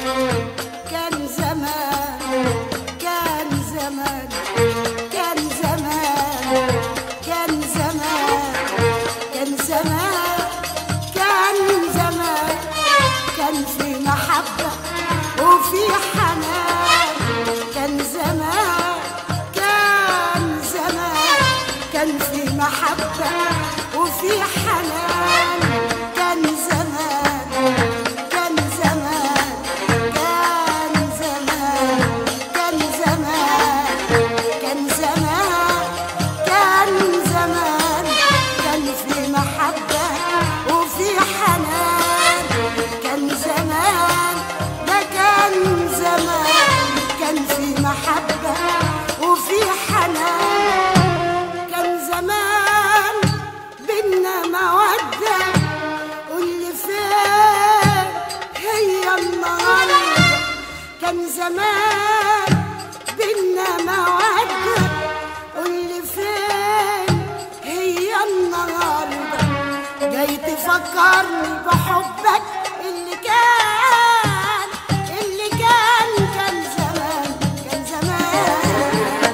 كان زمان كان زمان كان زمان كان زمان كان زمان كان زمان كان في محبة وفي حنان كان زمان كان زمان كان في محبة وفي حنان كان زمان كان زمان كان زمان كان زمان كان زمان كان زمان كان في محبة وفي حنان كان زمان ده كان زمان كان في محبة وفي حنان كان زمان بينا مودة واللي فين هي النهاردة كان زمان بينا مودة واللي فين هي النهاردة جاي تفكرني بحبك اللي كان اللي كان كان زمان كان زمان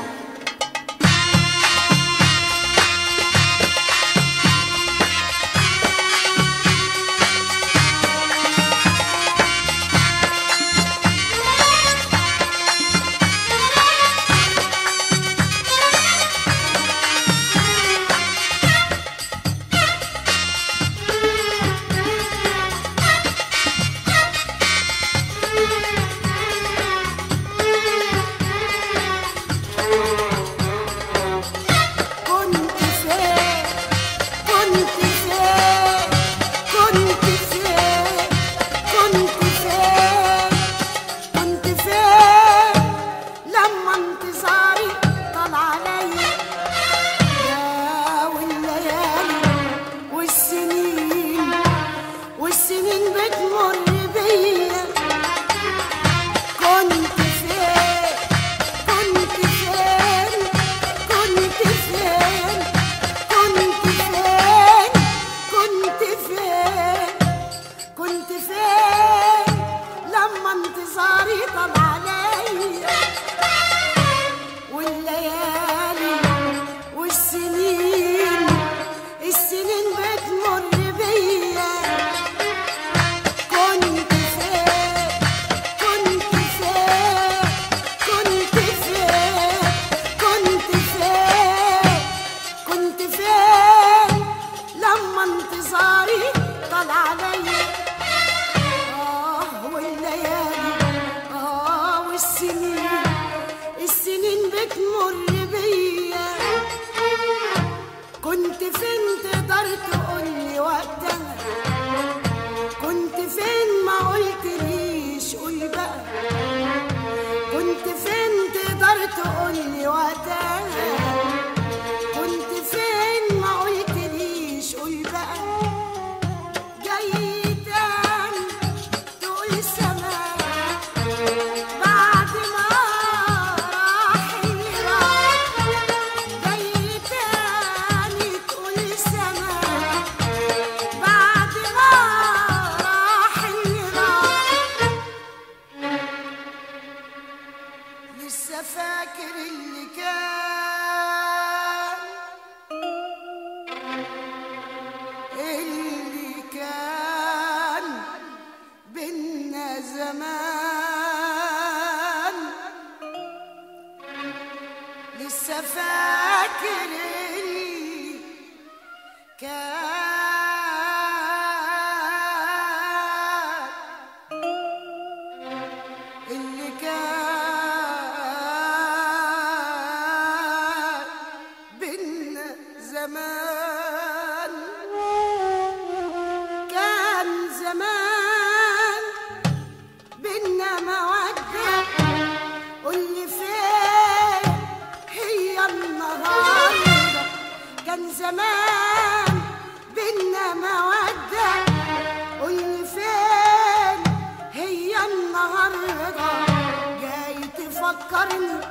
فكرني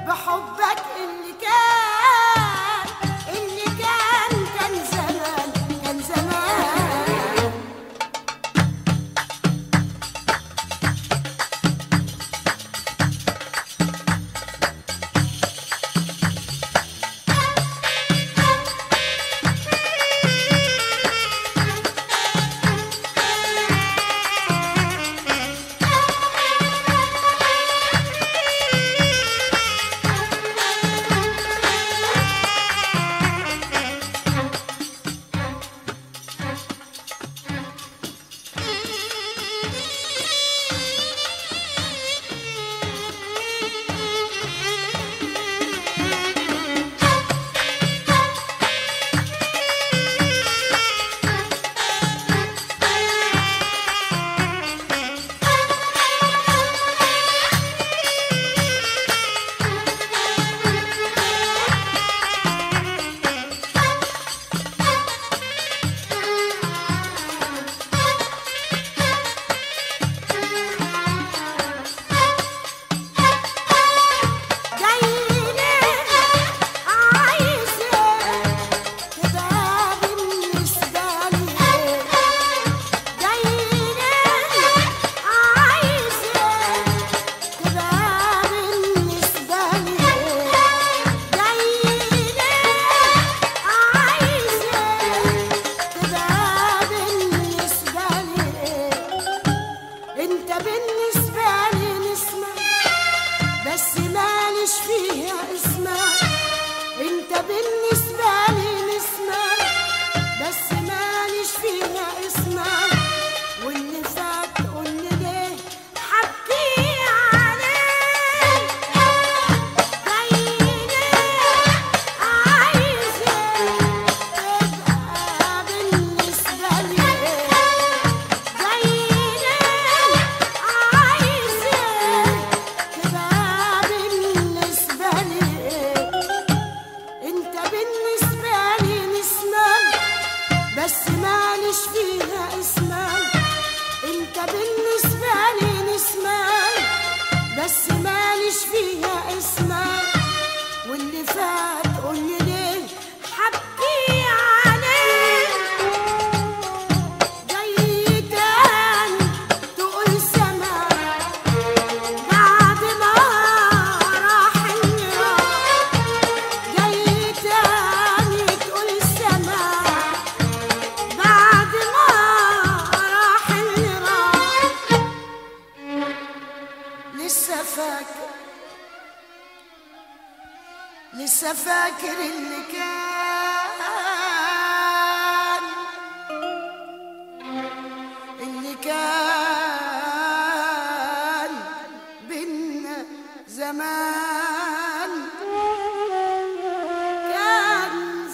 بحبك اللي كان زمان كان زمان لسه فاكر اللي كان بينا زمان. كان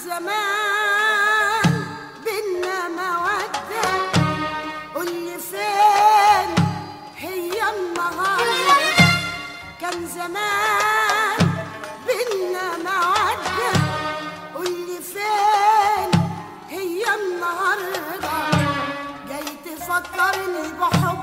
زمان بينا مودة، قولي فين هي النهاردة؟ كان زمان بينا مودة، قولي فين هي النهاردة؟ جاي تفكرني بحب